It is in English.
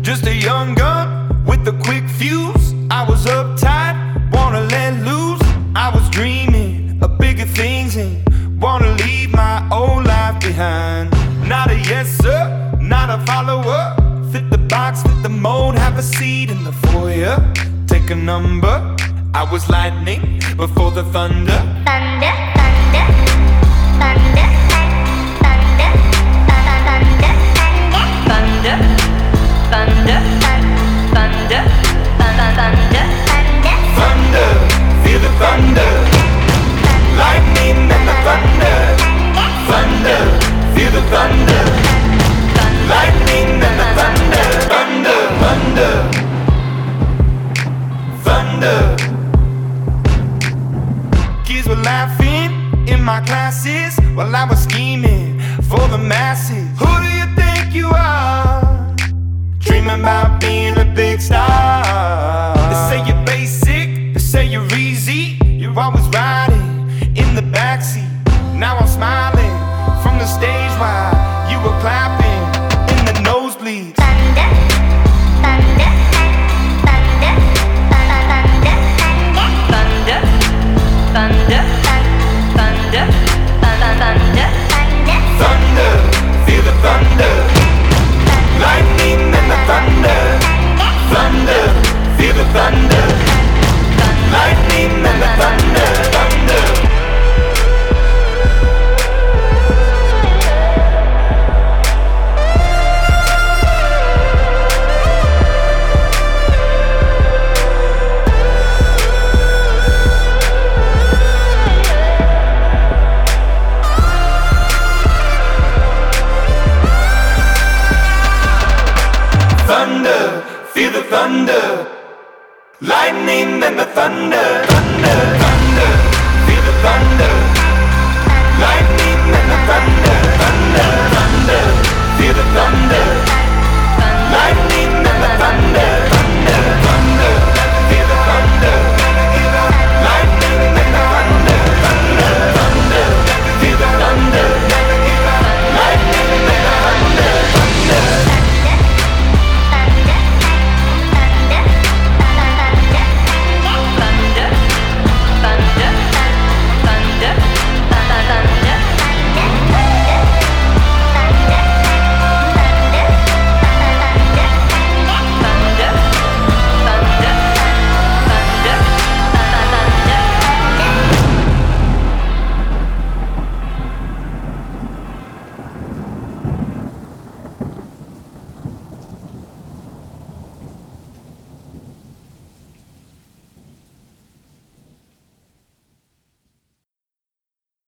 Just a young gun with a quick fuse. I was uptight, wanna let loose. I was dreaming of bigger things and wanna leave my old life behind. Not a yes sir, not a follower. Fit the box, fit the mold, have a seat in the foyer. Take a number. I was lightning before the thunder. Thunder, thunder, thunder, thunder, thunder, thunder, thunder, thunder, thunder, thunder, feel the thunder. Lightning and the thunder. Thunder, feel the thunder. Lightning and the thunder. Thunder, thunder, thunder. Kids were laughing in my classes while I was scheming for the masses. Who do you think you are? Dreaming about being a big star. They say you're basic, they say you're easy. You're always riding in the backseat. Now I'm smiling from the stage while you were clapping in the nosebleeds. thunder, thunder, thunder, thunder, thunder, thunder, thunder, thunder, Thunder, feel the thunder. Lightning and the thunder. Thunder, feel the thunder. Lightning and the thunder. Thunder. Thunder, feel the thunder. Lightning and the thunder. Thunder, thunder, feel the thunder. Lightning and the thunder. Thunder, thunder, feel the thunder.